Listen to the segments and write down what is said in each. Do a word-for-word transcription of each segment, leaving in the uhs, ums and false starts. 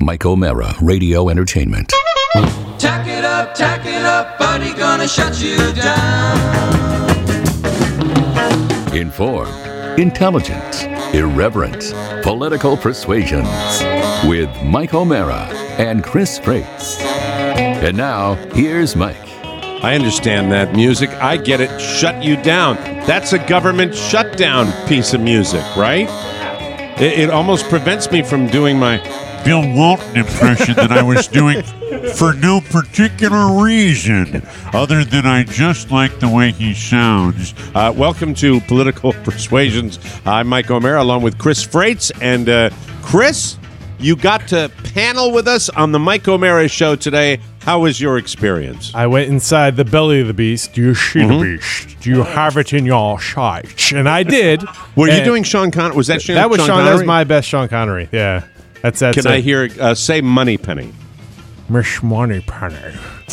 Mike O'Meara, Radio Entertainment. Tack it up, tack it up, buddy, gonna shut you down. Informed, intelligent, irreverent, political persuasions with Mike O'Meara and Chris Freites. And now, here's Mike. I understand that music. I get it. Shut you down. That's a government shutdown piece of music, right? It, it almost prevents me from doing my Bill Walton impression that I was doing for no particular reason other than I just like the way he sounds. Uh, welcome to Political Persuasions. I'm Mike O'Meara along with Chris Freites. And uh, Chris, you got to panel with us on the Mike O'Meara Show today. How was your experience? I went inside the belly of the beast. Do you see Mm-hmm. the beast? Do you have it in your sight? And I did. Were you And doing Sean Connery? Was that Sean, That was Sean Sean. Connery? That was my best Sean Connery. Yeah. That's that's. Can I hear uh, say Money Penny? Miss Money Penny?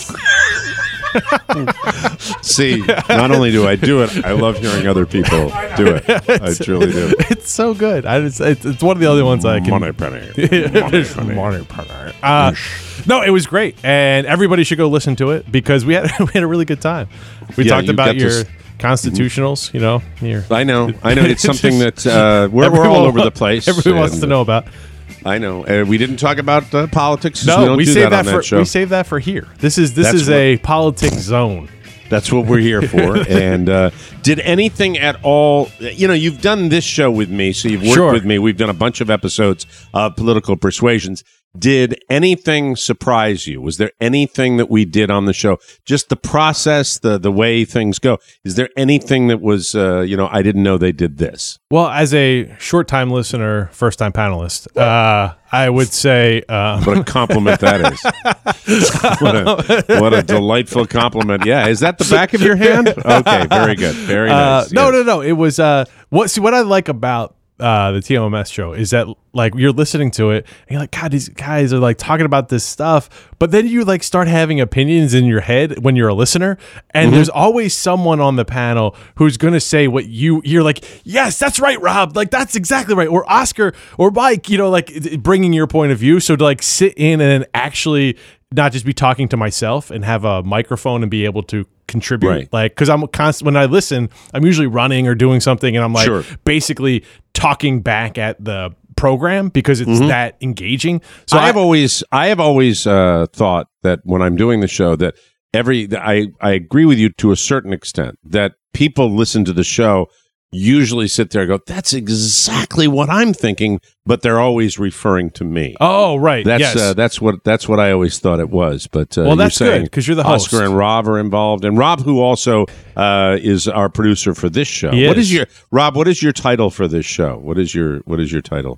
See, not only do I do it, I love hearing other people do it. I truly do. It's so good. I just, it's, it's one of the only ones I can. Money Penny. Money Penny. Money Penny. Uh, no, it was great, and everybody should go listen to it because we had we had a really good time. We Yeah, talked you about got your this- constitutionals. You know, your. I know. I know. It's something that uh, we're, we're Everyone- all over the place. Everybody wants and, to know about. I know. Uh, we didn't talk about uh, politics. No, we don't we do saved that, that, on for that show. we saved that for here. This is this That's is what- a politics zone. That's what we're here for. And uh, did anything at all? You know, you've done this show with me, so you've worked Sure. with me. We've done a bunch of episodes of Political Persuasions. Did anything surprise you? Was there anything that we did on the show? Just the process, the the way things go. Is there anything that was, uh, you know, I didn't know they did this? Well, as a short time listener, first time panelist, uh, I would say. Um, What a compliment that is. what, a, what a delightful compliment. Yeah. Is that the back of your hand? Okay. Very good. Very nice. Uh, no, Yes. no, no. It was uh, what. See, what I like about uh, the T O M S show is that like you're listening to it and you're like, God, these guys are like talking about this stuff, but then you like start having opinions in your head when you're a listener, and Mm-hmm. there's always someone on the panel who's gonna say what you you're like, yes, that's right, Rob, like that's exactly right, or Oscar or Mike, you know, like it- bringing your point of view. So to like sit in and actually not just be talking to myself and have a microphone and be able to contribute, Right. like because I'm constant when I listen, I'm usually running or doing something, and I'm like Sure. basically talking back at the program because it's that engaging. So I have always, I have always uh, thought that when I'm doing the show, that every, that I, I agree with you to a certain extent that people listen to the show usually sit there and go, "That's exactly what I'm thinking," but they're always referring to me. oh right, That's yes. uh, that's what that's what I always thought it was. But uh, Well, you're that's good, saying 'cause you're the host. Oscar and Rob are involved, and Rob, who also uh, is our producer for this show. He What is. is your Rob? What is your title for this show? What is your what is your title?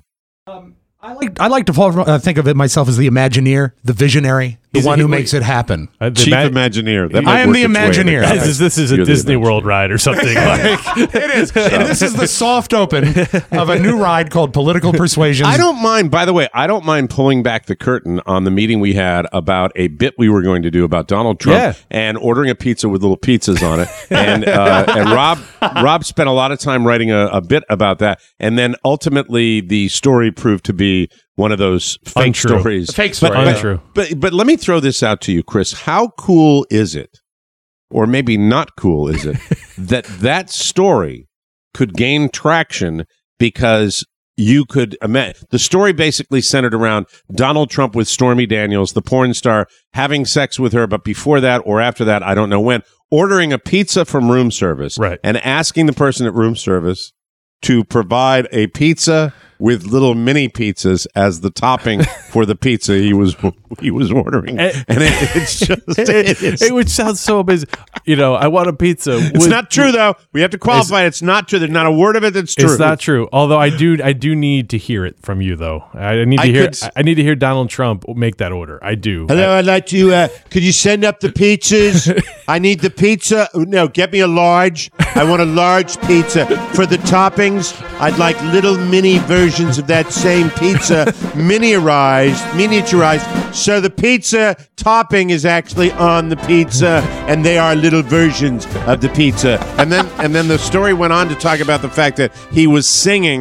I like, I like to fall, uh, think of it myself as the Imagineer, the visionary, the He's- one he- who makes it happen. Uh, the Chief ma- Imagineer. That might I am work the its way into Imagineer. that. This is, this is a You're the Disney Imagineer. World ride or something. like, It is. And this is the soft open of a new ride called Political Persuasions. I don't mind, by the way, I don't mind pulling back the curtain on the meeting we had about a bit we were going to do about Donald Trump Yeah. and ordering a pizza with little pizzas on it. And uh, and Rob Rob spent a lot of time writing a, a bit about that. And then ultimately the story proved to be one of those fake Untrue. stories. A fake But, story. but, Untrue. but, but let me throw this out to you, Chris. How cool is it, or maybe not cool is it, that that story could gain traction because you could imagine the story basically centered around Donald Trump with Stormy Daniels, the porn star, having sex with her, but before that or after that, I don't know when, ordering a pizza from room service, Right. and asking the person at room service to provide a pizza with little mini pizzas as the topping for the pizza he was he was ordering, And- and it, it's just it, it is. it would sound so amazing. You know, I want a pizza. It's not true, though. We have to qualify. It's, it's not true. There's not a word of it that's true. It's not true. Although I do, I do need to hear it from you, though. I need to I hear. could s- I need to hear Donald Trump make that order. I do. Hello, I'd like to. Uh, could you send up the pizzas? I need the pizza. No, get me a large. I want a large pizza. For the toppings, I'd like little mini versions of that same pizza, miniaturized, miniaturized. So the pizza topping is actually on the pizza, and they are little versions of the pizza. And then and then the story went on to talk about the fact that he was singing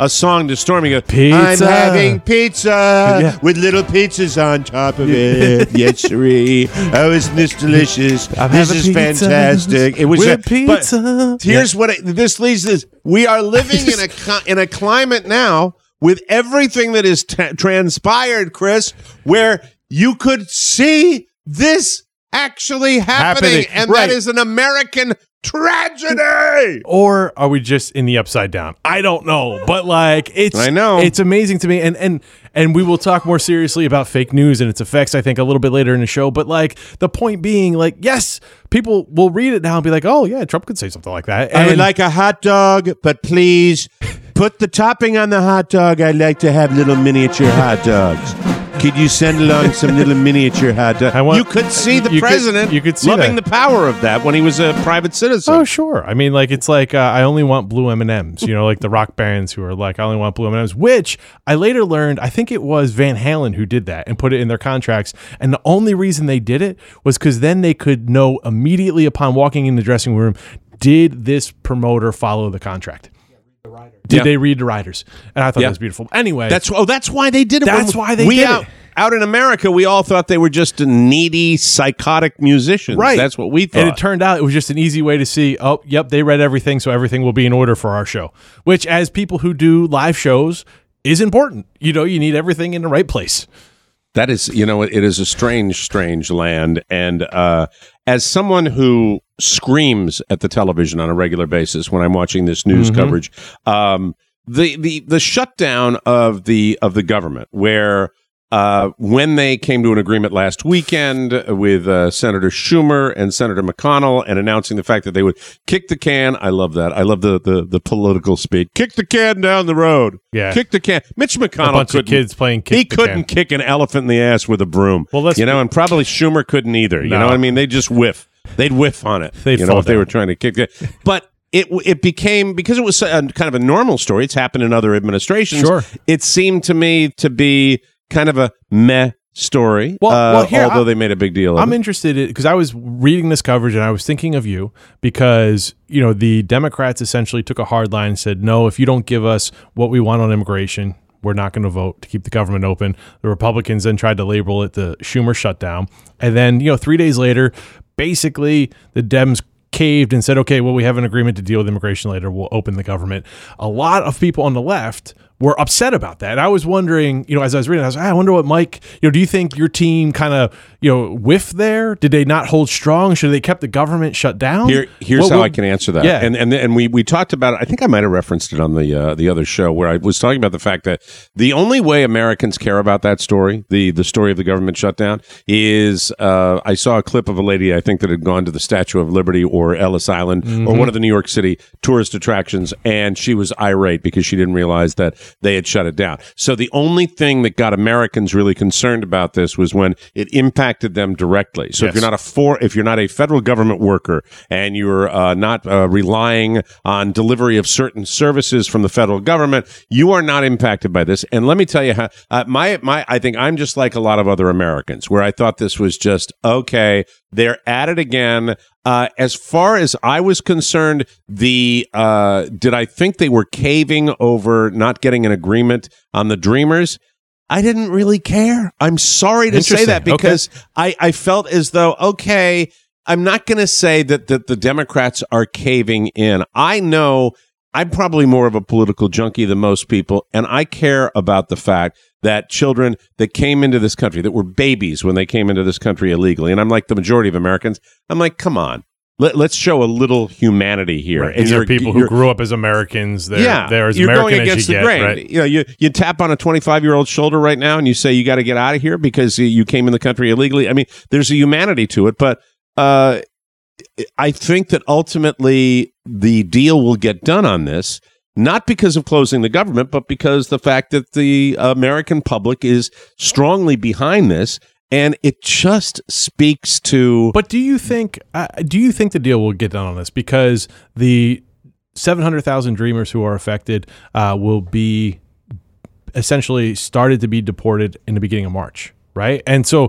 a song to Stormy. He goes, Pizza. I'm having pizza Yeah. with little pizzas on top of it. Yes, sirree. Oh, isn't this delicious? I'm this having is pizza fantastic. It was with a, pizza. But here's what it, this leads to: we are living in a cli- in a climate now with everything that is t- transpired, Chris, where you could see this actually happening, Happening, and right. that is an American tragedy. Or are we just in the upside down? I don't know, but like it's I know. it's amazing to me, and and and we will talk more seriously about fake news and its effects, I think, a little bit later in the show. But like the point being, like, yes, people will read it now and be like, oh yeah, Trump could say something like that. I would And- like a hot dog, but please put the topping on the hot dog. I'd like to have little miniature hot dogs. Could you send along some little miniature hot dogs? I want- you could see the you could- president you could see loving that. the power of that when he was a private citizen. Oh sure, I mean, like it's like uh, I only want blue M and M's. You know, like the rock bands who are like, I only want blue M and M's. Which I later learned, I think it was Van Halen who did that and put it in their contracts. And the only reason they did it was because then they could know immediately upon walking in the dressing room, did this promoter follow the contract? Did Yeah. they read the riders? And I thought Yeah. that was beautiful. Anyway, That's oh, that's why they did it. That's When why they we did out, it. Out in America, we all thought they were just needy, psychotic musicians. right. That's what we thought. And it turned out it was just an easy way to see, oh, yep, they read everything, so everything will be in order for our show. Which, as people who do live shows, is important. You know, you need everything in the right place. That is, you know, it is a strange, strange land. And uh, as someone who screams at the television on a regular basis when I'm watching this news Mm-hmm. coverage, um, the the the shutdown of the of the government, where uh, when they came to an agreement last weekend with uh, Senator Schumer and Senator McConnell, and announcing the fact that they would kick the can. I love that. I love the the, the political speak. Kick the can down the road. Yeah. Kick the can. Mitch A McConnell bunch of couldn't. kids playing kick he the couldn't can. kick an elephant in the ass with a broom. Well, let's you know, be- and probably Schumer couldn't either. You No. know what I mean? They just whiff. They'd whiff on it. They'd you know, fall if they down. were trying to kick it. But it it became, because it was a, kind of a normal story. It's happened in other administrations. Sure. It seemed to me to be kind of a meh story. Well- uh, well, here, although I'm- they made a big deal of I'm it. interested because I was reading this coverage and I was thinking of you because, you know, the Democrats essentially took a hard line and said, no, if you don't give us what we want on immigration, we're not going to vote to keep the government open. The Republicans then tried to label it the Schumer shutdown. And then, you know, three days later, basically the Dems caved and said, okay, well, we have an agreement to deal with immigration later. We'll open the government. A lot of people on the left were upset about that. And I was wondering, you know, as I was reading, I was like, I wonder what Mike, you know, do you think your team kind of, you know, whiffed there? Did they not hold strong? Should they kept the government shut down? Here, here's What- how what- I can answer that. Yeah. And and and we we talked about it. I think I might have referenced it on the uh, the other show where I was talking about the fact that the only way Americans care about that story, the the story of the government shutdown, is uh, I saw a clip of a lady I think that had gone to the Statue of Liberty or Ellis Island Mm-hmm. or one of the New York City tourist attractions, and she was irate because she didn't realize that they had shut it down. So the only thing that got Americans really concerned about this was when it impacted them directly. So if Yes. you're not a for if you're not a federal government worker and you're uh, not uh, relying on delivery of certain services from the federal government, you are not impacted by this. And let me tell you how uh, my my I think I'm just like a lot of other Americans where I thought this was just okay. They're at it again. Uh, as far as I was concerned, the uh, did I think they were caving over not getting an agreement on the Dreamers? I didn't really care. I'm sorry to say Interesting. that because I, I felt as though, okay, I'm not going to say that, that the Democrats are caving in. I know I'm probably more of a political junkie than most people, and I care about the fact that children that came into this country, that were babies when they came into this country illegally, and I'm like the majority of Americans, I'm like, come on. Let, let's show a little humanity here. Right. And These are you're- people who you're- grew up as Americans. They're, yeah, they're as you're American going against as you the get. grain. Right? You know, you you tap on a twenty-five year old shoulder right now, and you say you got to get out of here because you came in the country illegally. I mean, there's a humanity to it, but uh, I think that ultimately the deal will get done on this. Not because of closing the government, but because the fact that the American public is strongly behind this, and it just speaks to. But do you think uh, do you think the deal will get done on this? Because the seven hundred thousand Dreamers who are affected uh, will be essentially started to be deported in the beginning of March, right? And so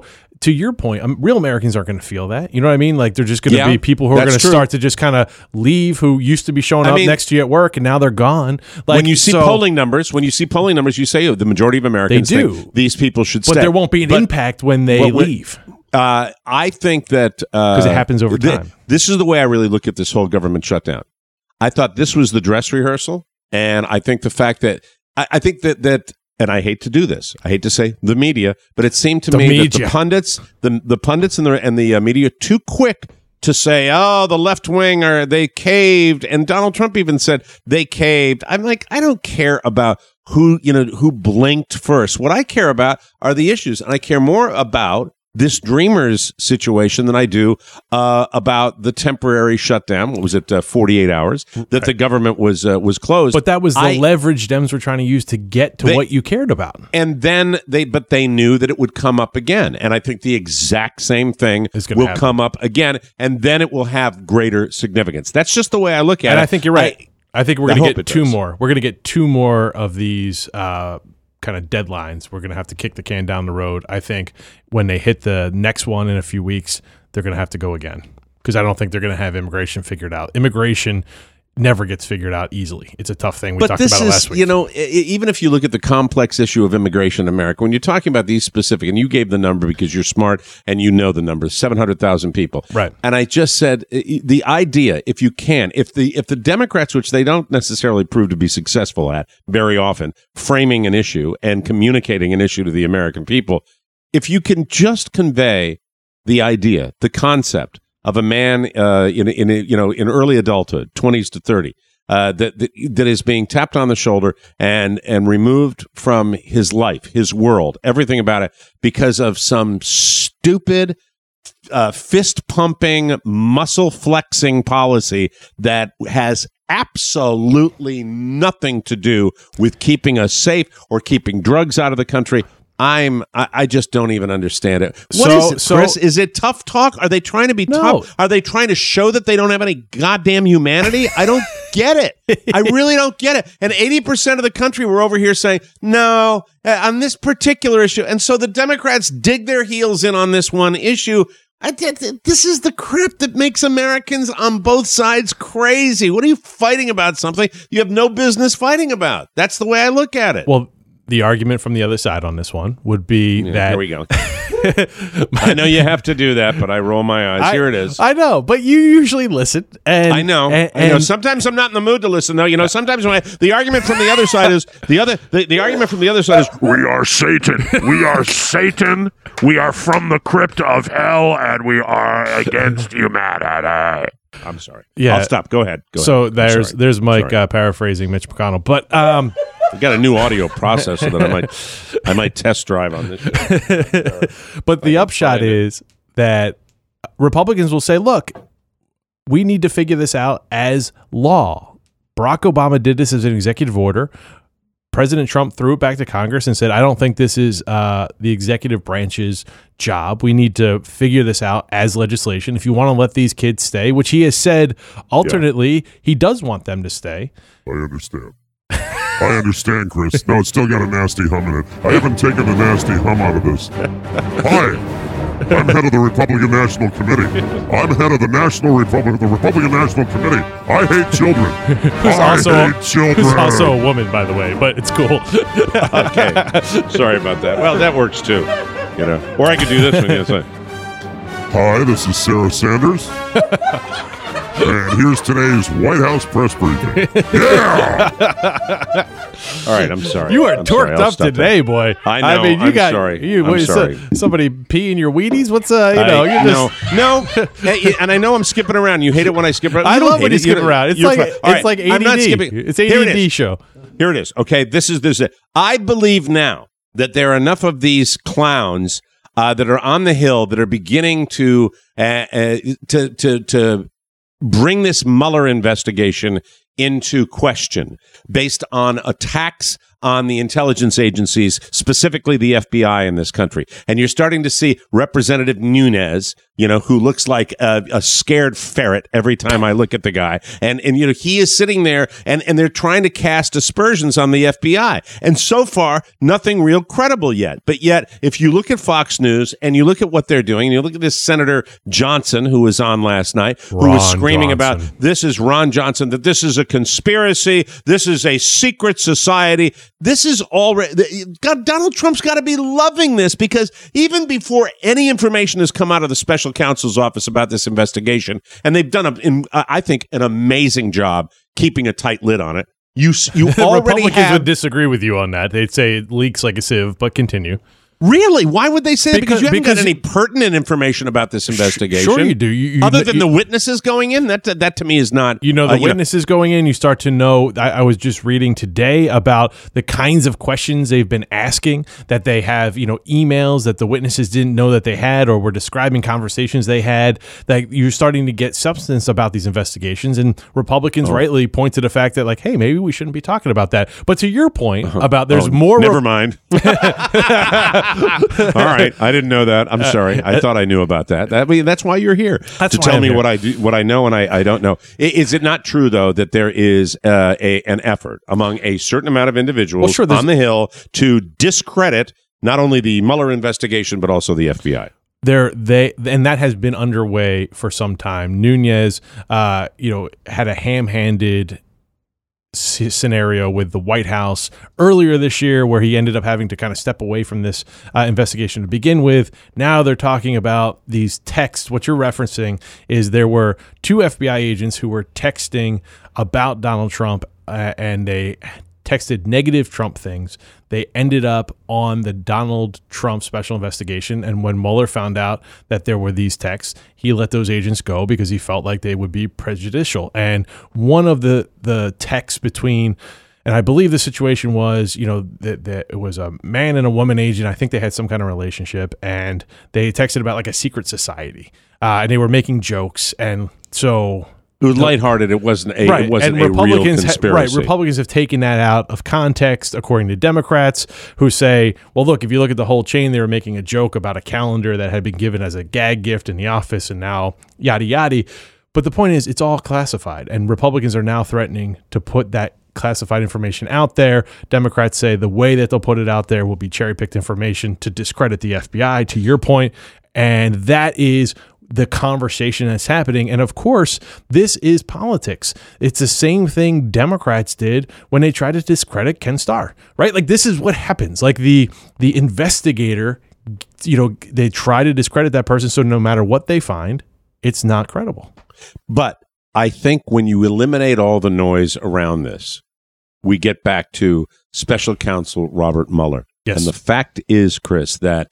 to your point, um, real Americans aren't going to feel that. You know what I mean? Like they're just going to Yeah, be people who are that's going to true. start to just kind of leave, who used to be showing I up mean- next to you at work, and now they're gone. Like when you see so- polling numbers, when you see polling numbers, you say oh, the majority of Americans They do. think these people should but stay. there won't be an But- impact when they but when- leave. Uh, I think that because it happens over time. This is the way I really look at this whole government shutdown. I thought this was the dress rehearsal, and I think the fact that I, I think that that, and I hate to do this, I hate to say the media, but it seemed to The me that media. the pundits, the the pundits and the and the uh, media, too quick to say, oh, the left wing are they caved, and Donald Trump even said they caved. I'm like, I don't care about who you know who blinked first. What I care about are the issues, and I care more about this Dreamers situation than I do uh, about the temporary shutdown. What was it, uh, forty-eight hours that the government was uh, was closed? But that was the I- leverage Dems were trying to use to get to They- what you cared about. And then they, but they knew that it would come up again, and I think the exact same thing Is gonna will happen. come up again, and then it will have greater significance. That's just the way I look at And it. I think you're right. I, think we're I going to hope get it two does. more. We're going to get two more of these uh, kind of deadlines. We're going to have to kick the can down the road. I think when they hit the next one in a few weeks, they're going to have to go again because I don't think they're going to have immigration figured out. Immigration never gets figured out easily. It's a tough thing. We but talked this about it is, last week. you know, e- even if you look at the complex issue of immigration in America, when you're talking about these specific, and you gave the number because you're smart and you know the number, seven hundred thousand people. Right. And I just said i- the idea, if you can, if the if the Democrats, which they don't necessarily prove to be successful at very often, framing an issue and communicating an issue to the American people, if you can just convey the idea, the concept of a man uh, in in a, you know in early adulthood, twenties to thirty, uh, that, that that is being tapped on the shoulder and and removed from his life, his world, everything about it, because of some stupid uh, fist pumping, muscle flexing policy that has absolutely nothing to do with keeping us safe or keeping drugs out of the country. I'm. I, I just don't even understand it. What So- is it, so- Chris? Is it tough talk? Are they trying to be No. tough? Are they trying to show that they don't have any goddamn humanity? I don't get it. I really don't get it. And eighty percent of the country were over here saying no uh, on this particular issue, and so the Democrats dig their heels in on this one issue. I did, this is the crap that makes Americans on both sides crazy. What are you fighting about? Something you have no business fighting about. That's the way I look at it. well, the argument from the other side on this one would be Yeah, that here we go. I know you have to do that, but I roll my eyes. I, Here it is. I know, but you usually listen. And I know. And, I know. and- Sometimes I'm not in the mood to listen, though. You know, sometimes when I, the argument from the other side is the other. The, the argument from the other side is We are Satan. We are Satan. We are from the crypt of hell, and we are against humanity. I'm sorry. Yeah. I'll stop. Go ahead. Go so ahead. I'm there's sorry. there's Mike Sorry. uh, paraphrasing Mitch McConnell, but um, I got a new audio processor that I might I might test drive on this show. but the upshot find it. is that Republicans will say, look, we need to figure this out as law. Barack Obama did this as an executive order. President Trump threw it back to Congress and said, I don't think this is uh, the executive branch's job. We need to figure this out as legislation. If you want to let these kids stay, which he has said alternately, he does want them to stay. I understand. I understand, Chris. No, it's still got a nasty hum in it. I haven't taken the nasty hum out of this. Hi, I'm head of the Republican National Committee. I'm head of the National Republic, the Republican National Committee. I hate children. Who's I also, hate children. who's also a woman, by the way, but it's cool. Okay. Sorry about that. Well, that works too. You know, or I could do this one. Yes, I- Hi, this is Sarah Sanders. And here's today's White House press briefing. Yeah! All right. I'm sorry. You are I'm sorry. torqued I'll up stop today, there. boy. I know. mean, you I'm got sorry. You, I'm what is sorry. that? Somebody pee in your Wheaties? What's uh? You know, I, you're just. no, no, Hey, and I know I'm skipping around. You hate it when I skip around. I You don't love when hate you it. skip You're- around. It's you're like fine. it's All right, like A D D. I'm not skipping. It's A Here D it D is. show. Here it is. Okay, this is this. I believe now that there are enough of these clowns uh, that are on the Hill that are beginning to uh, uh, to to to bring this Mueller investigation into question based on attacks on the intelligence agencies, specifically the F B I in this country. And you're starting to see Representative Nunes, you know, who looks like a, a scared ferret every time I look at the guy. And, and you know, he is sitting there and, and they're trying to cast aspersions on the F B I. And so far, nothing real credible yet. But yet, if you look at Fox News and you look at what they're doing, and you look at this Senator Johnson, who was on last night, who Ron was screaming Johnson. about this is Ron Johnson, that this is a conspiracy, this is a secret society. This is already, God, Donald Trump's got to be loving this, because even before any information has come out of the special counsel's office about this investigation, and they've done, a, in, I think, an amazing job keeping a tight lid on it. You you already Republicans have, would disagree with you on that. They'd say it leaks like a sieve, but continue. Really? Why would they say that? Because Because- you haven't because- got any pertinent information about this investigation. Sure you do. You, you, Other than you, the witnesses going in, that that to me is not. You know, the uh, you witnesses going in, you start to know. I, I was just reading today about the kinds of questions they've been asking, that they have, you know, emails that the witnesses didn't know that they had, or were describing conversations they had, that you're starting to get substance about these investigations. And Republicans Oh. rightly point to the fact that, like, hey, maybe we shouldn't be talking about that. But to your point about there's Oh, more. Never mind. All right, I didn't know that. I'm sorry. I thought I knew about that. That I mean, that's why you're here, That's to why tell I'm me here. what I do, what I know, and I, I don't know. I- Is it not true though that there is uh, a an effort among a certain amount of individuals Well, sure, there's- on the Hill to discredit not only the Mueller investigation but also the F B I? There, they, and that has been underway for some time. Nunez, uh, you know, had a ham-handed c- scenario with the White House earlier this year, where he ended up having to kind of step away from this uh, investigation to begin with. Now they're talking about these texts. What you're referencing is there were two F B I agents who were texting about Donald Trump, uh, and they texted negative Trump things. They ended up on the Donald Trump special investigation. And when Mueller found out that there were these texts, he let those agents go because he felt like they would be prejudicial. And one of the, the texts between, and I believe the situation was, you know, that, that it was a man and a woman agent. I think they had some kind of relationship, and they texted about like a secret society, uh, and they were making jokes. And so It was lighthearted. It wasn't a. Right. It wasn't and a real Republicans ha- conspiracy. right. Republicans have taken that out of context, according to Democrats, who say, well, look, if you look at the whole chain, they were making a joke about a calendar that had been given as a gag gift in the office, and now yada yada. But the point is, it's all classified, and Republicans are now threatening to put that classified information out there. Democrats say the way that they'll put it out there will be cherry-picked information to discredit the F B I, to your point, and that is the conversation that's happening. And of course, this is politics. It's the same thing Democrats did when they tried to discredit Ken Starr, right? Like, this is what happens. Like, the the investigator, you know, they try to discredit that person, so no matter what they find, it's not credible. But I think when you eliminate all the noise around this, we get back to special counsel Robert Mueller. Yes. And the fact is, Chris, that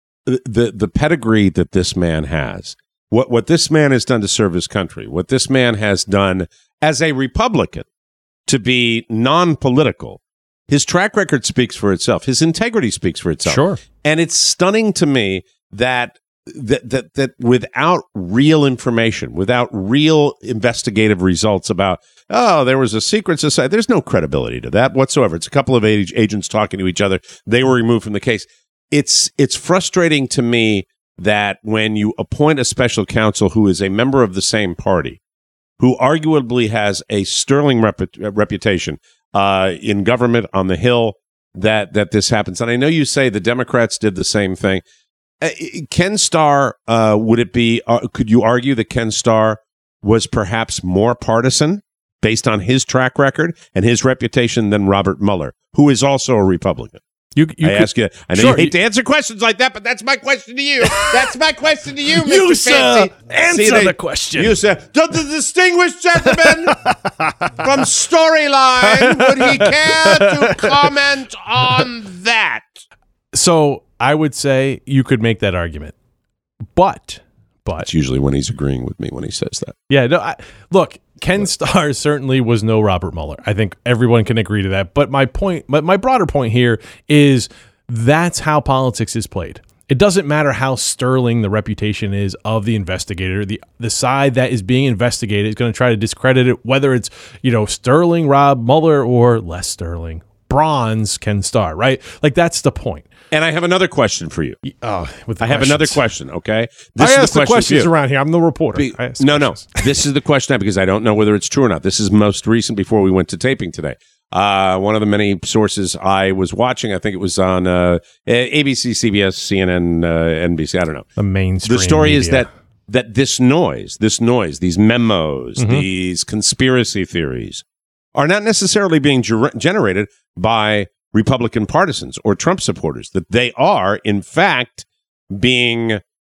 the the pedigree that this man has, what what this man has done to serve his country, what this man has done as a Republican to be non-political, his track record speaks for itself. His integrity speaks for itself. Sure. And it's stunning to me that that that that without real information, without real investigative results about, oh, there was a secret society, there's no credibility to that whatsoever. It's a couple of ag- agents talking to each other. They were removed from the case. It's it's frustrating to me that when you appoint a special counsel who is a member of the same party, who arguably has a sterling repu- reputation uh, in government on the Hill, that that this happens. And I know you say the Democrats did the same thing. Uh, Ken Starr, uh, would it be, uh, could you argue that Ken Starr was perhaps more partisan based on his track record and his reputation than Robert Mueller, who is also a Republican? You, you I could- ask you, I know Sure, you hate you- to answer questions like that, but that's my question to you. That's my question to you, Mister You, sir, Fancy. answer See, they- the question. You, sir. Does the distinguished gentleman from Storyline, would he care to comment on that? So I would say you could make that argument, but but It's usually when he's agreeing with me when he says that. yeah, no. I, look, Ken Starr certainly was no Robert Mueller. I think everyone can agree to that. But my point, my, my broader point here is that's how politics is played. It doesn't matter how sterling the reputation is of the investigator. The the side that is being investigated is going to try to discredit it, whether it's, you know, sterling Rob Mueller or less sterling bronze can start, right? Like that's the point. And I have another question for you. Oh, with the I have questions. another question, okay? I is ask the, question for questions you. around here. I'm the reporter. Be- I ask the no, no. questions. This is the question because I don't know whether it's true or not. This is most recent before we went to taping today. Uh, one of the many sources I was watching, I think it was on uh, A B C, C B S, C N N, uh, N B C, I don't know. The mainstream The story media. is that that this noise, this noise, these memos, Mhm. these conspiracy theories are not necessarily being ger- generated by Republican partisans or Trump supporters, that they are, in fact, being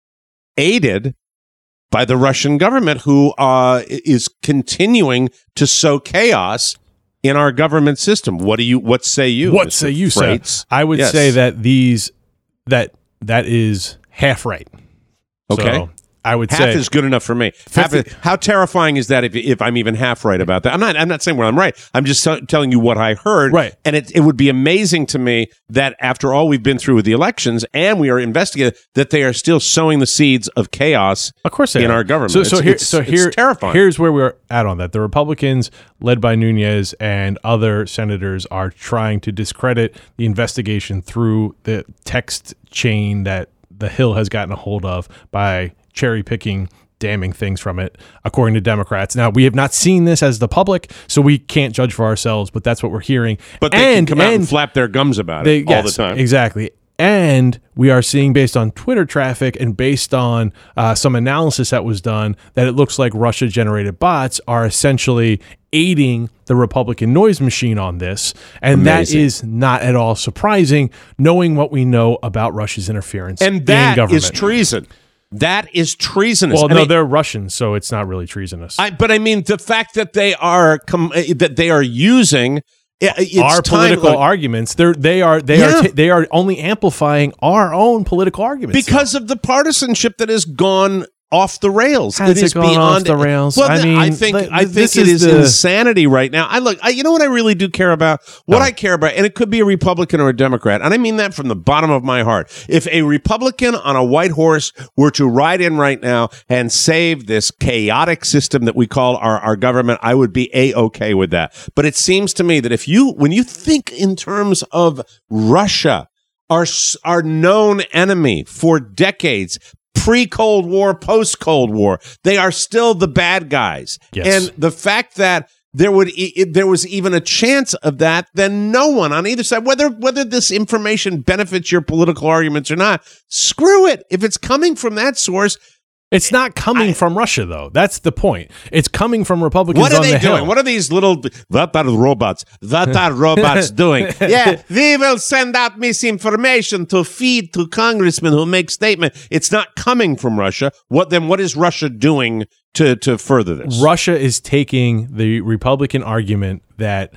aided by the Russian government, who uh, is continuing to sow chaos in our government system. What do you? What say you? What Mister say you, Freites? sir? I would Yes. say that these that that is half right. Okay. So I would Half say is good enough for me. Half fifty is, how terrifying is that if, if I'm even half right about that? I'm not. I'm not saying where I'm right. I'm just t- telling you what I heard. Right. And it it would be amazing to me that after all we've been through with the elections and we are investigating, that they are still sowing the seeds of chaos. Of course, they in are. our government. So, so It's- here, it's- so it's here, terrifying. Here's where we're at on that. The Republicans, led by Nunez and other senators, are trying to discredit the investigation through the text chain that the Hill has gotten a hold of by cherry picking damning things from it, according to Democrats. Now, we have not seen this as the public, so we can't judge for ourselves, but that's what we're hearing. But they and, can come out and, and flap their gums about they, it all yes, the time. Exactly. And we are seeing, based on Twitter traffic and based on uh, some analysis that was done, that it looks like Russia-generated bots are essentially aiding the Republican noise machine on this. And Amazing. that is not at all surprising, knowing what we know about Russia's interference And in that government. is treason. That is treasonous. Well, I no, mean, they're Russians, so it's not really treasonous. I, but I mean, the fact that they are com- uh, that they are using uh, it's our time- political look, arguments, they're they are they Yeah. are ta- they are only amplifying our own political arguments because of the partisanship that has gone off the rails. Has it it is gone beyond off the rails? Well, I th- mean, I think th- I think this it is is the- insanity right now. I look, I, you know what I really do care about? What I care about, and it could be a Republican or a Democrat, and I mean that from the bottom of my heart. If a Republican on a white horse were to ride in right now and save this chaotic system that we call our, our government, I would be A-okay with that. But it seems to me that if you, when you think in terms of Russia, our, our known enemy for decades, pre-Cold War, post-Cold War, they are still the bad guys. Yes. And the fact that there would e- if there was even a chance of that, then no one on either side, whether whether this information benefits your political arguments or not, screw it. If it's coming from that source, It's not coming I- from Russia, though. That's the point. It's coming from Republicans what are on they the doing? Hill. What are these little what are robots? What are robots doing? Yeah, we will send out misinformation to feed to congressmen who make statement. It's not coming from Russia. What then? What is Russia doing to to further this? Russia is taking the Republican argument that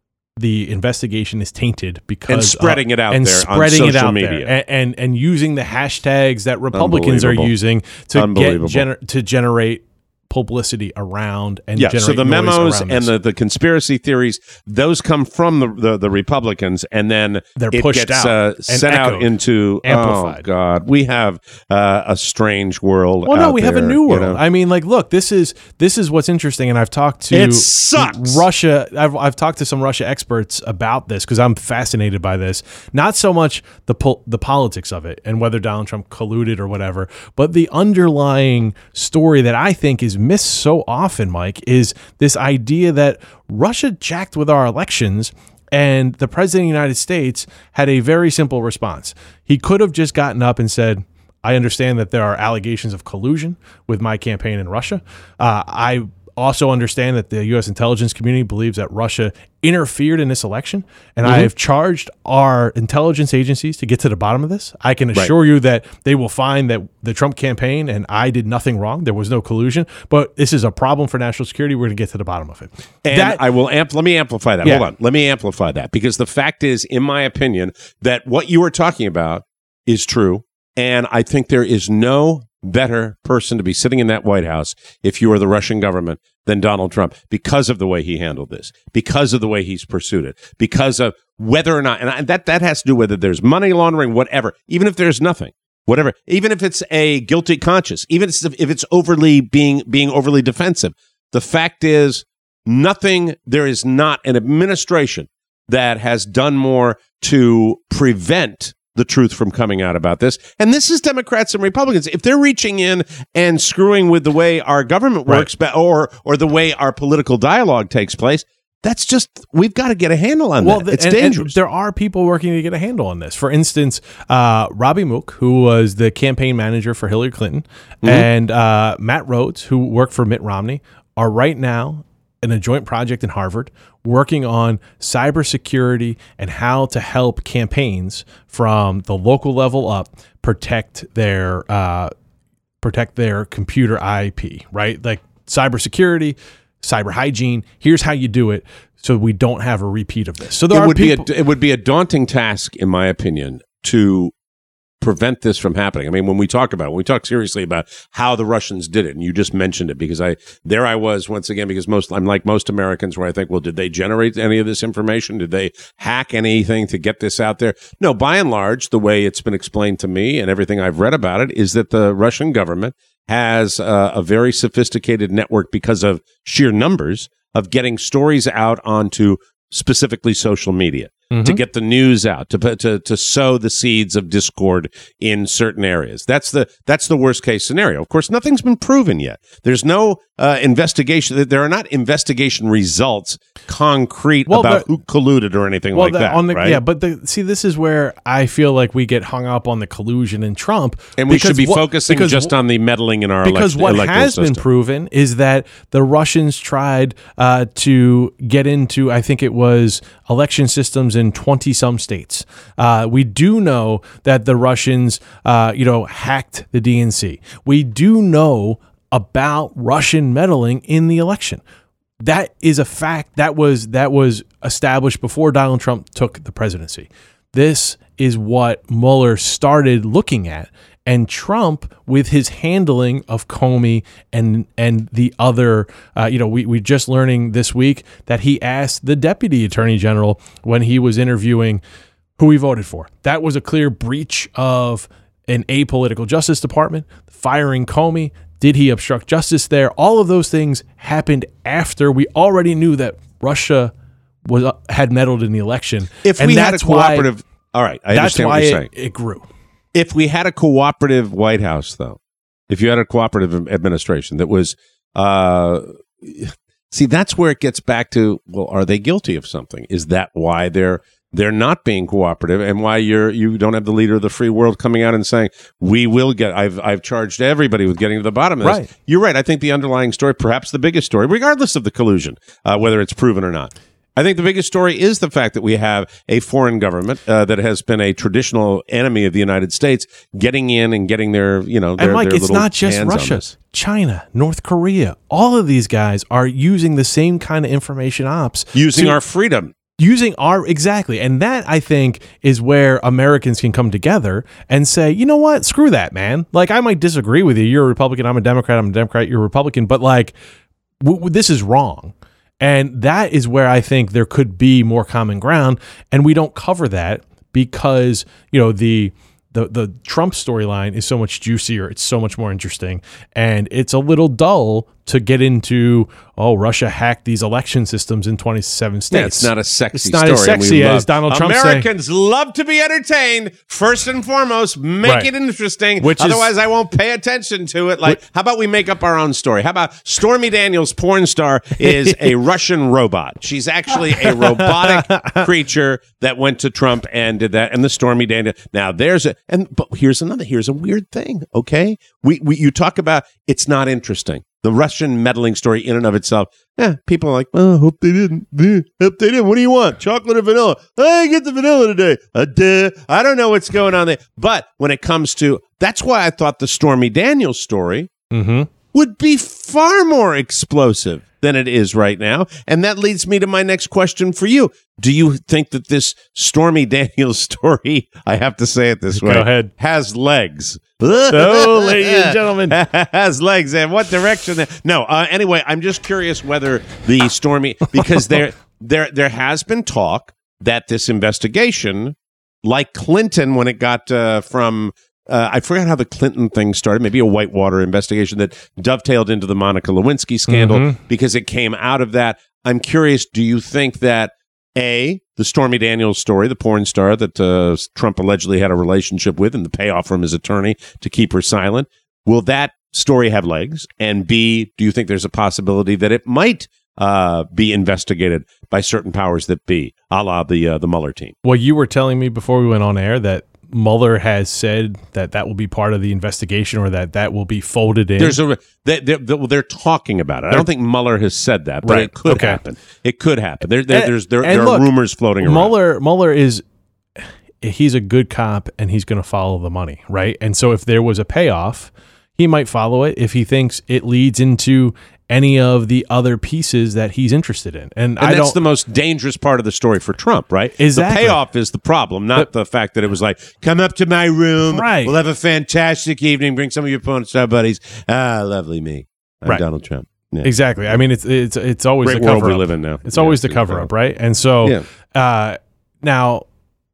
the investigation is tainted because And spreading of- it out and there on spreading it social out media. there, and, and and using the hashtags that Republicans are Unbelievable. using to Unbelievable. get gener- to generate publicity around and Yeah, generate so the noise memos around and this. the, the conspiracy theories, those come from the, the, the Republicans, and then They're it pushed gets out uh, and sent out echoed, into, amplified. oh, God, we have uh, a strange world Well, no, out we have a there, new you world. know? I mean, like, look, this is this is what's interesting, and I've talked to It sucks. Russia. I've I've talked to some Russia experts about this because I'm fascinated by this. Not so much the pol- the politics of it and whether Donald Trump colluded or whatever, but the underlying story that I think is missed so often, Mike, is this idea that Russia jacked with our elections. And the president of the United States had a very simple response. He could have just gotten up and said, I understand that there are allegations of collusion with my campaign in Russia. Uh, I also understand that the U S intelligence community believes that Russia interfered in this election, and I have charged our intelligence agencies to get to the bottom of this. I can assure you that they will find that the Trump campaign and I did nothing wrong. There was no collusion, but this is a problem for national security. We're going to get to the bottom of it. And That- I will amp. Let me amplify that. Yeah. Hold on. Let me amplify that because the fact is, in my opinion, that what you are talking about is true, and I think there is no better person to be sitting in that White House if you are the Russian government than Donald Trump because of the way he handled this, because of the way he's pursued it, because of whether or not, and I, that that has to do whether there's money laundering, whatever. Even if there's nothing. Whatever, even if it's a guilty conscience, even if it's overly being being overly defensive, the fact is nothing. There is not an administration that has done more to prevent the truth from coming out about this. And this is Democrats and Republicans. If they're reaching in and screwing with the way our government works, right. or or the way our political dialogue takes place, that's just, we've got to get a handle on well, that. The, it's and, dangerous. And there are people working to get a handle on this. For instance, uh, Robbie Mook, who was the campaign manager for Hillary Clinton, mm-hmm. and uh, Matt Rhodes, who worked for Mitt Romney, are right now in a joint project in Harvard working on cybersecurity and how to help campaigns from the local level up protect their uh, protect their computer I P, right? Like cybersecurity, cyber hygiene. Here's how you do it so we don't have a repeat of this. So there it are would people- be a, it would be a daunting task, in my opinion, to prevent this from happening. I mean, when we talk about, when we talk seriously about how the Russians did it, and you just mentioned it, because I, there I was once again, because most, I'm like most Americans where I think, well, did they generate any of this information? Did they hack anything to get this out there? No, by and large, the way it's been explained to me and everything I've read about it is that the Russian government has uh, a very sophisticated network because of sheer numbers of getting stories out onto specifically social media. Mm-hmm. To get the news out, to, to to sow the seeds of discord in certain areas. That's the that's the worst case scenario. Of course, nothing's been proven yet. There's no uh, investigation. There are not investigation results concrete well, about the, who colluded or anything well, like the, that. On the, right? Yeah, but the, see, this is where I feel like we get hung up on the collusion in Trump, and we should be what, focusing just on the meddling in our because elect- what electoral has system. been proven is that the Russians tried uh, to get into, I think it was election systems in twenty some states. Uh, we do know that the Russians, uh, you know, hacked the D N C. We do know about Russian meddling in the election. That is a fact that was that was established before Donald Trump took the presidency. This is what Mueller started looking at. And Trump, with his handling of Comey and and the other, uh, you know, we we just learning this week that he asked the deputy attorney general when he was interviewing who he voted for. That was a clear breach of an apolitical Justice Department, firing Comey. Did he obstruct justice there? All of those things happened after we already knew that Russia was uh, had meddled in the election. If and we had a that's why- cooperative, all right, I that's understand why what you're it, saying. it grew. If we had a cooperative White House, though, if you had a cooperative administration that was, uh, see, that's where it gets back to, well, are they guilty of something? Is that why they're they're not being cooperative, and why you're you don't have the leader of the free world coming out and saying, we will get, I've I've charged everybody with getting to the bottom of this. Right. You're right. I think the underlying story, perhaps the biggest story, regardless of the collusion, uh, whether it's proven or not, I think the biggest story is the fact that we have a foreign government uh, that has been a traditional enemy of the United States getting in and getting their, you know, their, and Mike, their it's little not just hands on Russia, this. China, North Korea. All of these guys are using the same kind of information ops, Using to- our freedom. Using our, exactly. And that, I think, is where Americans can come together and say, you know what? Screw that, man. Like, I might disagree with you. You're a Republican. I'm a Democrat. I'm a Democrat. You're a Republican. But, like, w- w- this is wrong. And that is where I think there could be more common ground. And we don't cover that because, you know, the the the Trump storyline is so much juicier. It's so much more interesting. And it's a little dull to get into, oh, Russia hacked these election systems in twenty-seven states. Yeah, it's not a sexy It's not story. as sexy and we as love- Donald Trump saying. Americans love to be entertained. First and foremost, make Right. it interesting. Which is- Otherwise, I won't pay attention to it. Like, how about we make up our own story? How about Stormy Daniels, porn star, is a Russian robot? She's actually a robotic creature that went to Trump and did that. And the Stormy Daniels. Now, there's a and but here's another. Here's a weird thing. Okay, we we you talk about it's not interesting. The Russian meddling story in and of itself, yeah, people are like, oh, hope they didn't. Eh, hope they didn't. What do you want? Chocolate or vanilla? I get the vanilla today. Uh, duh. I don't know what's going on there. But when it comes to, that's why I thought the Stormy Daniels story Mm-hmm. would be far more explosive than it is right now. And that leads me to my next question for you. Do you think that this Stormy Daniels story, I have to say it this way, Go ahead. has legs? So, ladies and gentlemen. has legs. And what direction? No. Uh, anyway, I'm just curious whether the Stormy, because there, there, there has been talk that this investigation, like Clinton when it got uh, from, uh, I forgot how the Clinton thing started, maybe a Whitewater investigation that dovetailed into the Monica Lewinsky scandal Mhm. because it came out of that. I'm curious, do you think that A, the Stormy Daniels story, the porn star that uh, Trump allegedly had a relationship with, and the payoff from his attorney to keep her silent. Will that story have legs? And B, do you think there's a possibility that it might uh, be investigated by certain powers that be, a la the uh, the Mueller team? Well, you were telling me before we went on air that Mueller has said that that will be part of the investigation, or that that will be folded in. There's a they, they're, they're talking about it. I don't think Mueller has said that, but Right. it could Okay. happen. It could happen. There, there, And- there's there, and there look, are rumors floating around. Mueller, Mueller is he's a good cop, and he's going to follow the money, right? And so if there was a payoff, he might follow it if he thinks it leads into any of the other pieces that he's interested in. And, And I that's don't. the most dangerous part of the story for Trump, right? Exactly. The payoff is the problem, not the fact that it was like, come up to my room. Right. We'll have a fantastic evening. Bring some of your porn star buddies. Ah, lovely me. I'm Right. Donald Trump. Yeah. Exactly. I mean, it's it's it's always Great the world cover we up. live in now. It's Yeah, always the it's cover up, right? And so Yeah. uh, now,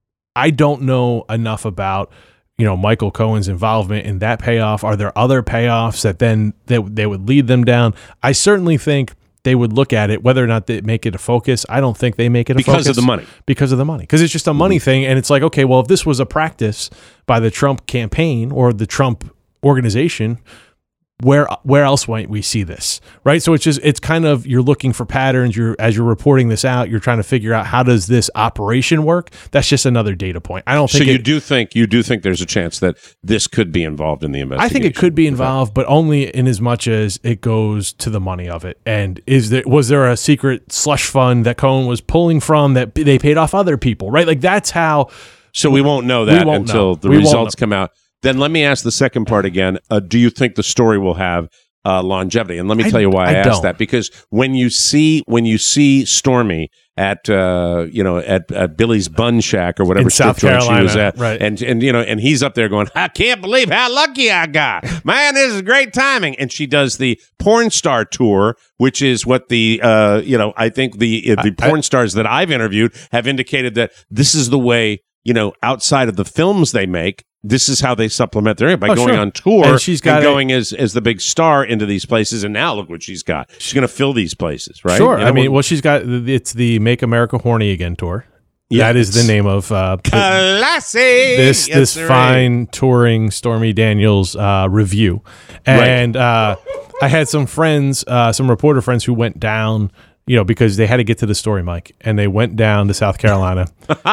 I don't know enough about you know Michael Cohen's involvement in that payoff. Are there other payoffs that then they, they would lead them down? I certainly think they would look at it, whether or not they make it a focus. I don't think they make it a Because focus. of the money. Because of the money. Because it's just a money thing. And it's like, okay, well, if this was a practice by the Trump campaign or the Trump organization, where where else might we see this, right? So it's just it's kind of you're looking for patterns. You're as you're reporting this out, you're trying to figure out how does this operation work. That's just another data point. I don't So think you it, do think you do think there's a chance that this could be involved in the I investigation? think it could be involved, but only in as much as it goes to the money of it. And is there was there a secret slush fund that Cohen was pulling from that they paid off other people, right? Like that's how. So we won't know We that won't until know. the We won't results know. come out. Then let me ask the second part again. Uh, do you think the story will have uh, longevity? And let me I- tell you why I, I asked don't. that. Because when you see when you see Stormy at uh, you know at, at Billy's Bun Shack or whatever In South strip joint she was Carolina, at, right. and and you know and he's up there going, I can't believe how lucky I got. Man, this is great timing. And she does the porn star tour, which is what the uh, you know I think the uh, the I- porn stars that I've interviewed have indicated that this is the way. You know, outside of the films they make, this is how they supplement their income by Oh, going sure. on tour And she's got and it- going as as the big star into these places. And now look what she's got. She's going to fill these places, right? Sure. You know, I mean, when- well, she's got it's the Make America Horny Again tour. Yeah, that is the it's- name of uh, the- classic. this Yes, this sir. fine touring Stormy Daniels uh, review, and uh, I had some friends, uh, some reporter friends, who went down, you know, because they had to get to the story, Mike, and they went down to South Carolina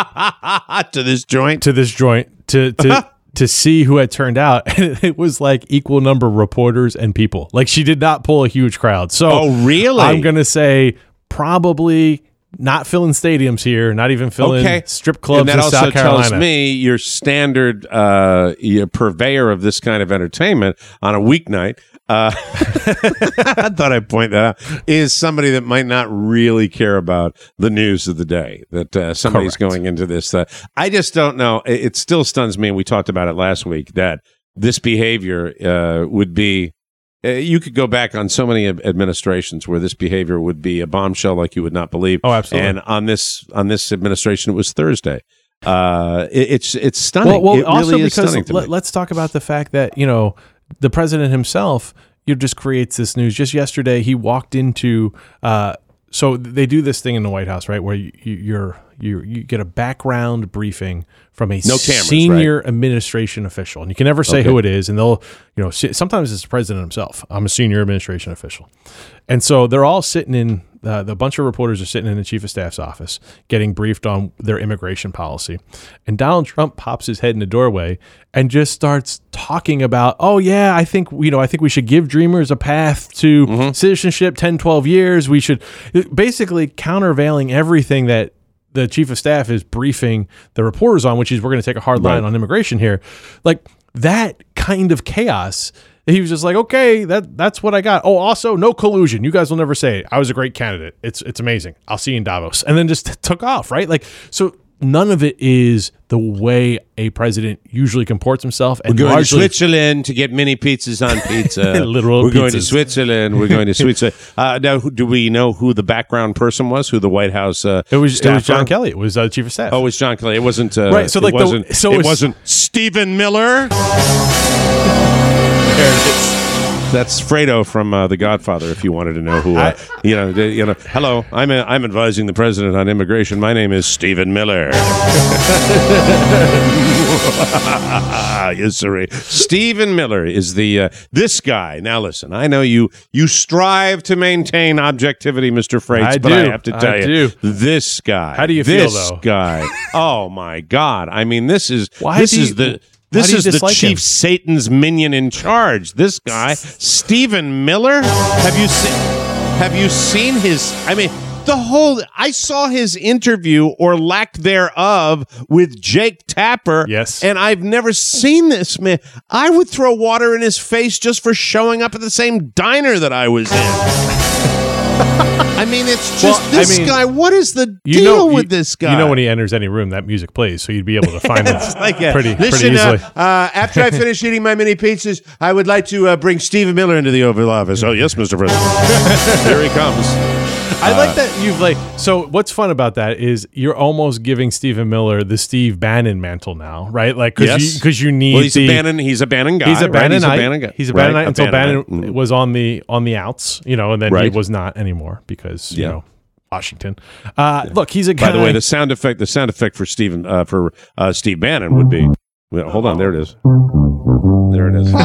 to this joint. to this joint to to. To see who had turned out, and it was like equal number of reporters and people. Like she did not pull a huge crowd. So, Oh, really? I'm gonna say probably not filling stadiums here, not even filling Okay. strip clubs and that in also South Carolina. tells me your standard uh, your purveyor of this kind of entertainment on a weeknight. Uh, I thought I'd point that out. Is somebody that might not really care about the news of the day. That uh, somebody's Correct. going into this. Uh, I just don't know. It, it still stuns me, and we talked about it last week, that this behavior uh, would be. Uh, you could go back on so many ad- administrations where this behavior would be a bombshell like you would not believe. Oh, absolutely. And on this on this administration, it was Thursday. Uh, it, it's it's stunning. Well, well it also really is because stunning to let, me. let's talk about the fact that you know the president himself, you just creates this news. Just yesterday, he walked into. Uh, so they do this thing in the White House, right, where you, you, you're you you get a background briefing from a No cameras, senior administration official, and you can never say Okay. who it is, and they'll you know s- sometimes it's the president himself. I'm a senior administration official, and so they're all sitting in. Uh, the bunch of reporters are sitting in the chief of staff's office getting briefed on their immigration policy. And Donald Trump pops his head in the doorway and just starts talking about, oh, yeah, I think, you know, I think we should give dreamers a path to Mm-hmm. citizenship, ten, twelve years. We should basically countervailing everything that the chief of staff is briefing the reporters on, which is we're going to take a hard line Right. on immigration here. Like that kind of chaos. He was just like, okay, that that's what I got. Oh, also, no collusion. You guys will never say it. I was a great candidate. It's it's amazing. I'll see you in Davos. And then just t- took off, right? Like, so none of it is the way a president usually comports himself. And We're going largely, to Switzerland to get mini pizzas on pizza. Literal We're going to pizzas. Switzerland. We're going to Switzerland. Uh, now, who, do we know who the background person was? Who the White House? Uh, it was it was John staffer? Kelly. It was uh, chief of staff. Oh, it was John Kelly. It wasn't. Uh, Right, so, like, it the- wasn't. so it it's- wasn't Stephen Miller. There it is. That's Fredo from uh, The Godfather. If you wanted to know who, uh, you know, the, you know. Hello, I'm a, I'm advising the president on immigration. My name is Stephen Miller. Yes, sir. Stephen Miller is the uh, this guy. Now, listen. I know you you strive to maintain objectivity, Mister Freites, I but do. I have to tell I you, do. this guy. How do you feel, this though? guy. Oh my God! I mean, this is Why this do is you- the. Why This do you is the dislike chief him? Satan's minion in charge. This guy, Stephen Miller. Have you seen? Have you seen his? I mean, the whole. I saw his interview or lack thereof with Jake Tapper. Yes. and I've never seen this man. I would throw water in his face just for showing up at the same diner that I was in. I mean, it's just Well, I this mean, guy. What is the You deal know, with you, this guy? You know, when he enters any room, that music plays, so you'd be able to find it Like, uh, pretty, listen, pretty easily. uh, uh, after I finish eating my mini pizzas, I would like to uh, bring Stephen Miller into the Oval Office. Oh yes, Mister President. Here he comes. I like that you've like. So what's fun about that is you're almost giving Stephen Miller the Steve Bannon mantle now, right? Like because Yes. you, 'cause you need Well, he's the, a Bannon. He's a Bannon guy. He's a right? Bannonite. He's a Bannon guy. He's a Right, Bannonite until Bannonite. Bannon Mm. was on the on the outs, you know, and then Right. he was not anymore because you Yeah. know Washington. Uh, Look, he's a guy. By the way, the sound effect, the sound effect for Stephen uh, for uh, Steve Bannon would be. Well, hold on, there it is. There it is.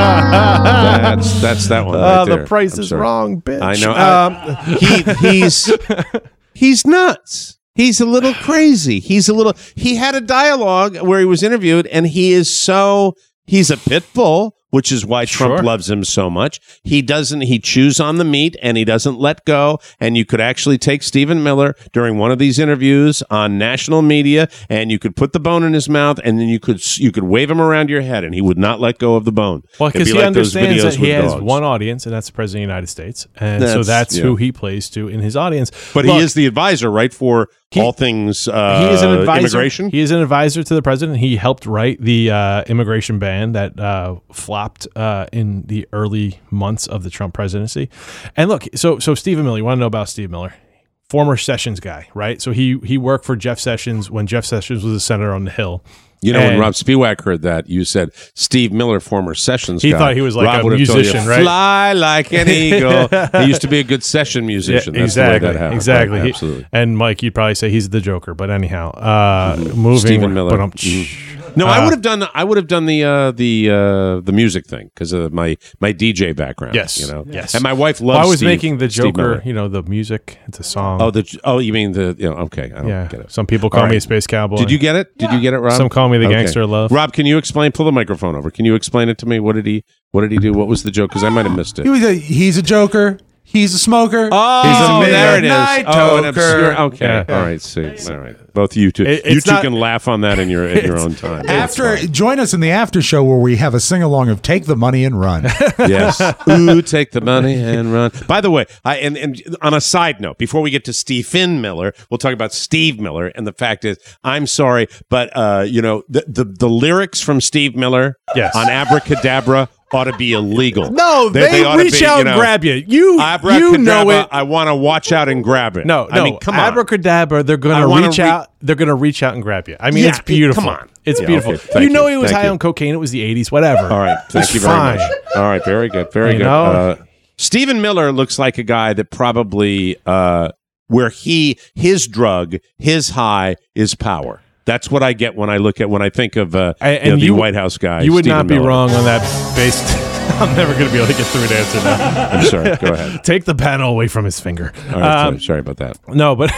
that's that's that one. uh, Right the there. price I'm is sorry. wrong, bitch. I know. Um, he he's he's nuts. He's a little crazy. He's a little. He had a dialogue where he was interviewed, and he is so. He's a pit bull, which is why Trump Sure. loves him so much. He doesn't. He chews on the meat, and he doesn't let go. And you could actually take Stephen Miller during one of these interviews on national media, and you could put the bone in his mouth, and then you could you could wave him around your head, and he would not let go of the bone. Well, It'd because be he like those understands videos that he with has dogs. one audience, and that's the President of the United States. And so That's- that's yeah. who he plays to in his audience. But Look, he is the advisor, right, for He- all things uh, he is an advisor. immigration? He is an advisor to the president. He helped write the uh, immigration ban that uh, flopped uh, in the early months of the Trump presidency. And look, so so Stephen Miller, you want to know about Steve Miller? Former Sessions guy, right? So he he worked for Jeff Sessions when Jeff Sessions was a senator on the Hill. You know, when And- Rob Spiewak heard that, you said Steve Miller, former Sessions He guy. thought he was like Rob a would have told musician, you, right? Fly like an eagle. He used to be a good session musician. Yeah, That's exactly, the way that happened. exactly. Right, He- absolutely. and Mike, you'd probably say he's the Joker, but anyhow, uh, moving. Mm-hmm. Stephen Miller. But I'm, No, Uh, I would have done. I would have done the uh, the uh, the music thing because of my my D J background. Yes, you know. yes. And my wife loves. Well, I was Steve- making the Steve Miller. Joker. You know, the music. It's a song. Oh, the oh, you mean the? You know, okay, I don't yeah. get it. Some people call All me right. a space cowboy. Did you get it? Did you get it, Rob? Some call me the Okay. gangster of love. Rob, can you explain? Pull the microphone over. Can you explain it to me? What did he? What did he do? What was the joke? Because I might have missed it. He was a, he's a joker. He's a smoker. Oh, he's a there it is. midnight Oh, an toker. obscure. Okay, Yeah. all right. See, all right. Both you two, It- you it's two not- can laugh on that in your in your own time. That's After fine. join us in the after show where we have a sing along of "Take the Money and Run." Yes. Ooh, take the money and run. By the way, I and, and on a side note, before we get to Stephen Miller, we'll talk about Steve Miller. And the fact is, I'm sorry, but uh, you know, the, the the lyrics from Steve Miller Yes. on Abracadabra ought to be illegal. No, they, ought to reach be, out you know, and grab you. You, Abracadabra, you know it. I want to watch out and grab it. No, no. I mean, come on. Abracadabra, they're I going to wanna reach re- out. They're going to reach out and grab you. I mean, Yeah, it's beautiful. come on. It's Yeah, beautiful. okay, thank you know you, he was thank high you. on cocaine. It was the eighties, whatever. All right. Thank It's you very fine. much. All right. Very good. Very You good. know? Uh, Stephen Miller looks like a guy that probably uh, where he his drug, his high is power. That's what I get when I look at when I think of uh, I- you know, and the you- White House guy. You would Stephen not be Miller. wrong on that based. I'm never going to be able to get through an answer now. I'm sorry. Go ahead. Take the panel away from his finger. All right. Um, sorry, sorry about that. no, but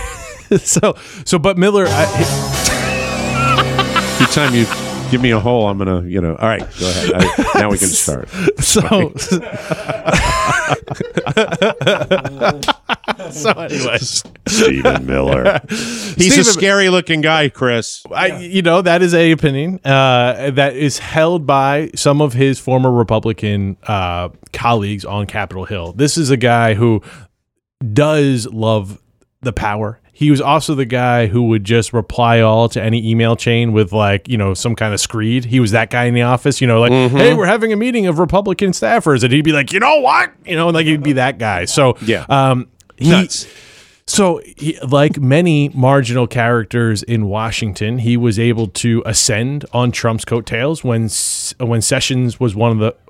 so so, but Miller. I, Every time you give me a hole, I'm gonna, you know. All right. Go ahead. I, now we can start. so. so anyways, Stephen Miller. He's Stephen- a scary-looking guy, Chris. I, you know, that is a opinion uh, that is held by some of his former Republican uh, colleagues on Capitol Hill. This is a guy who does love the power. He was also the guy who would just reply all to any email chain with, like, you know, some kind of screed. He was that guy in the office, you know, like, hey, we're having a meeting of Republican staffers. And he'd be like, you know what? You know, like he'd be that guy. So, Yeah. um, he, Nuts. So, he, like many marginal characters in Washington, he was able to ascend on Trump's coattails when S- when Sessions was one of the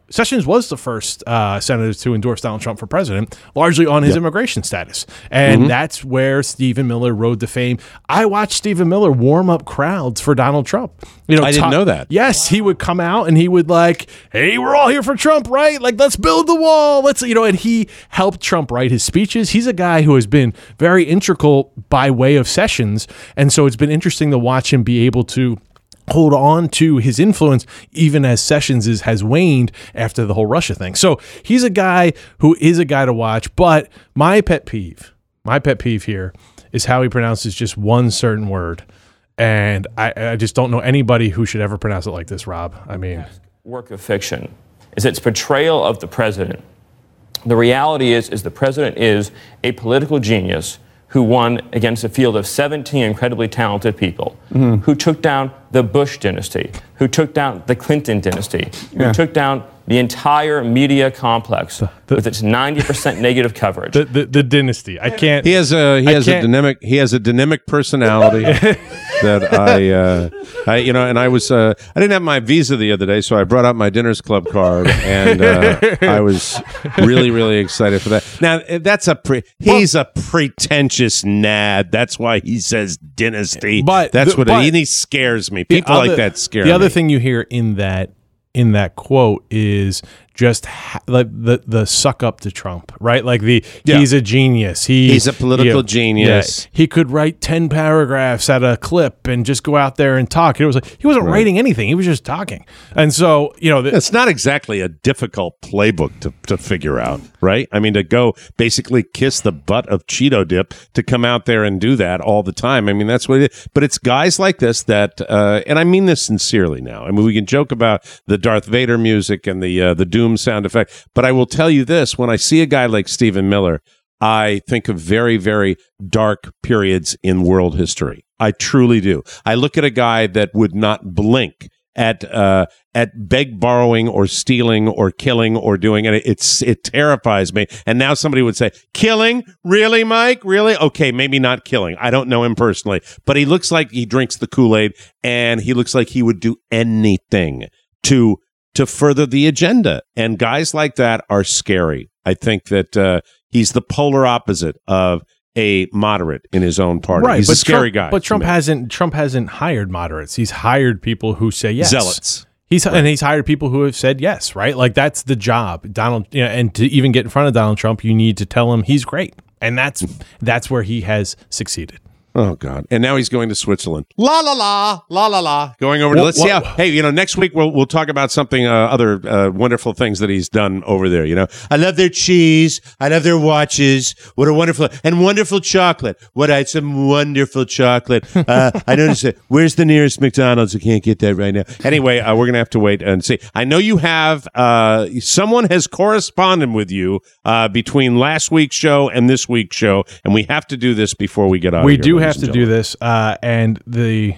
Sessions was the first uh, senator to endorse Donald Trump for president, largely on his Yep. immigration status. And Mhm. that's where Stephen Miller rode to fame. I watched Stephen Miller warm up crowds for Donald Trump. You know, I didn't know that. Yes, he would come out and he would like, hey, we're all here for Trump, right? Like, let's build the wall. Let's, you know, and he helped Trump write his speeches. He's a guy who has been very integral by way of Sessions. And so it's been interesting to watch him be able to hold on to his influence even as Sessions is, has waned after the whole Russia thing. So he's a guy who is a guy to watch. But my pet peeve, my pet peeve here is how he pronounces just one certain word. And I, I just don't know anybody who should ever pronounce it like this, Rob. I mean, work of fiction is its portrayal of the president. The reality is, is the president is a political genius who won against a field of seventeen incredibly talented people, mm-hmm. who took down the Bush dynasty, who took down the Clinton dynasty, who Yeah. took down the entire media complex The- the- with its ninety percent negative coverage. the, the, the dynasty. I can't. He has a he I has a can't- dynamic he has a dynamic personality that I uh, I you know and I was uh, I didn't have my visa the other day, so I brought out my Dinners Club card and uh, I was really really excited for that. Now that's a pre- he's a pretentious nad. That's why he says dynasty. But that's the- what but it, and he scares me. The People like other- that scare The other me. thing you hear in that in that quote is just ha- like the the suck up to Trump, right? Like the Yeah. he's a genius. He, He's a political you know, genius. yeah, he could write ten paragraphs at a clip and just go out there and talk. It was like he wasn't writing anything; he was just talking. And so, you know, the, It's not exactly a difficult playbook to, to figure out, right? I mean, to go basically kiss the butt of Cheeto dip to come out there and do that all the time. I mean, that's what it is. But it's guys like this that, uh, and I mean this sincerely now. I mean, we can joke about the Darth Vader music and the uh, the Doom sound effect, but I will tell you this: when I see a guy like Stephen Miller, I think of very, very dark periods in world history. I truly do. I look at a guy that would not blink at uh, at beg, borrowing, or stealing, or killing, or doing it. It's it terrifies me. And now somebody would say, "Killing? Really, Mike? Really? Okay, maybe not killing. I don't know him personally, but he looks like he drinks the Kool-Aid, and he looks like he would do anything to to further the agenda." And guys like that are scary. I think that uh, he's the polar opposite of a moderate in his own party. right? He's but a scary Trump, guy. But to Trump me. hasn't Trump hasn't hired moderates. He's hired people who say yes. Zealots. He's and he's hired people who have said yes, right? Like that's the job. Donald, you know, and to even get in front of Donald Trump, you need to tell him he's great, and that's that's where he has succeeded. Oh God! And now he's going to Switzerland. La la la la la la. Going over to What- let's see how. what- Hey, you know, next week we'll we'll talk about something uh, other uh, wonderful things that he's done over there. You know, I love their cheese. I love their watches. What a wonderful and wonderful chocolate. What I had some wonderful chocolate. Uh, I noticed it. Where's the nearest McDonald's? I can't get that right now. anyway, uh, we're gonna have to wait and see. I know you have uh, someone has corresponded with you uh, between last week's show and this week's show, and we have to do this before we get out. we of here, do ladies have and to do gentlemen. this, uh, and the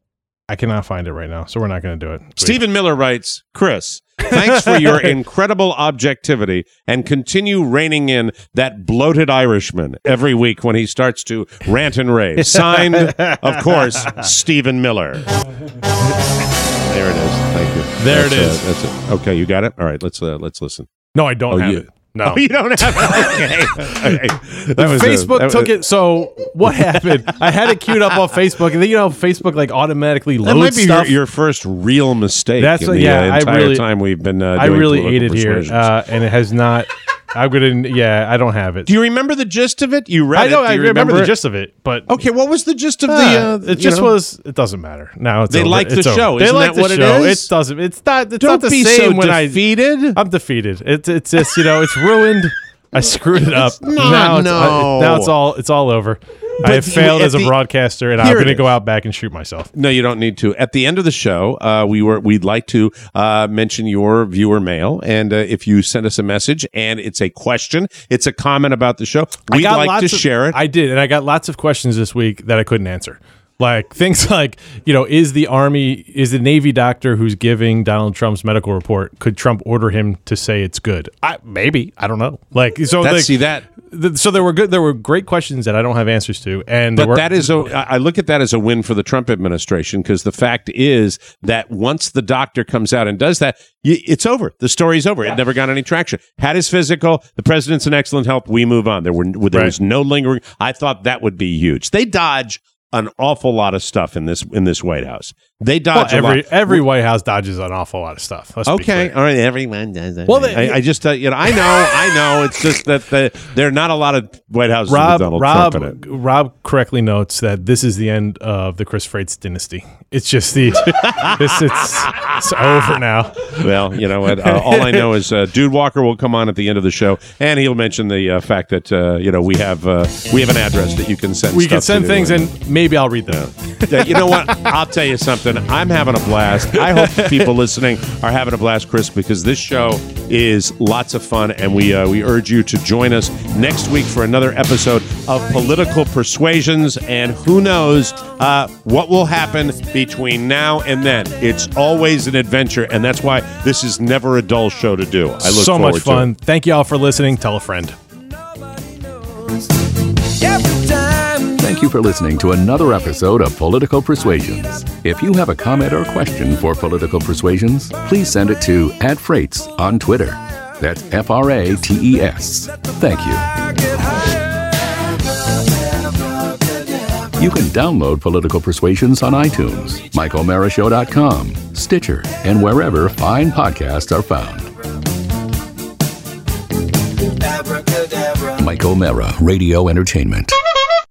I cannot find it right now, so we're not going to do it. Stephen Miller writes, Chris, thanks for your incredible objectivity and continue reining in that bloated Irishman every week when he starts to rant and rave. Signed, of course, Stephen Miller. There it is. Thank you. There That's, it is. Uh, that's it. Okay, you got it? All right, let's uh, let's listen. No, I don't Oh, have you- it. No. Oh, you don't have it? Okay. Okay. That was a- Facebook that took was- it. So what happened? I had it queued up on Facebook, and then you know Facebook like automatically That loads might be your, stuff. your first real mistake. That's in what- the yeah, uh, I entire really- time we've been. Uh, I doing really political ate it here, persuasions. uh, and it has not. I'm gonna. Yeah, I don't have it. Do you remember the gist of it? You read I know. it. Do I you remember, the it? gist of it, but Okay, what was the gist of uh, the? Uh, it you just know? was. It doesn't matter. Now it's They over. like the It's over. show. They Isn't like that the what it show. is? It doesn't. It's not. It's Don't not the be same so when I. defeated. I'm defeated. It's it's just you know it's ruined. I screwed it up. not, now it's no. uh, now it's all it's all over. I have you- failed at as a the- broadcaster, and I'm Here it going to go is. out back and shoot myself. No, you don't need to. At the end of the show, uh, we were we'd like to uh, mention your viewer mail, and uh, if you send us a message and it's a question, it's a comment about the show, I we'd got like lots to of- share it. I did, and I got lots of questions this week that I couldn't answer. Like things like, you know, is the Army, is the Navy doctor who's giving Donald Trump's medical report, could Trump order him to say it's good? I, maybe. I don't know. Like, so That's, like, see that. th- so there were good, there were great questions that I don't have answers to. And there But were, that is a, I look at that as a win for the Trump administration, because the fact is that once the doctor comes out and does that, y- it's over. The story's over. It never got any traction. Had his physical. The president's in excellent health. We move on. There were there Right. was no lingering. I thought that would be huge. They dodge an awful lot of stuff in this in this White House. They well, dodge every a lot. every White House dodges an awful lot of stuff. Let's be Okay, clear. all right. Everyone does it. Well, they- I, I just uh, you know I know I know. It's just that the, there are not a lot of White Houses Rob, with Donald Rob, Trump in it. Rob correctly notes that this is the end of the Chris Freites dynasty. It's just the this, it's, it's over now. Well, you know what? Uh, all I know is uh, Dude Walker will come on at the end of the show, and he'll mention the uh, fact that uh, you know we have uh, we have an address that you can send. We stuff can send to, things, and and maybe I'll read them. Yeah, you know what? I'll tell you something. I'm having a blast. I hope the people listening are having a blast, Chris, because this show is lots of fun, and we uh, we urge you to join us next week for another episode of Political Persuasions. And who knows uh, what will happen between now and then? It's always an adventure, and that's why this is never a dull show to do. I look So forward much fun. to it. Thank you all for listening. Tell a friend. Thank you for listening to another episode of Political Persuasions. If you have a comment or question for Political Persuasions, please send it to at Freites on Twitter. That's F R A T E S. Thank you. You can download Political Persuasions on iTunes, Mike O'Mara Show dot com, Stitcher, and wherever fine podcasts are found. Mike O'Mara Radio Entertainment.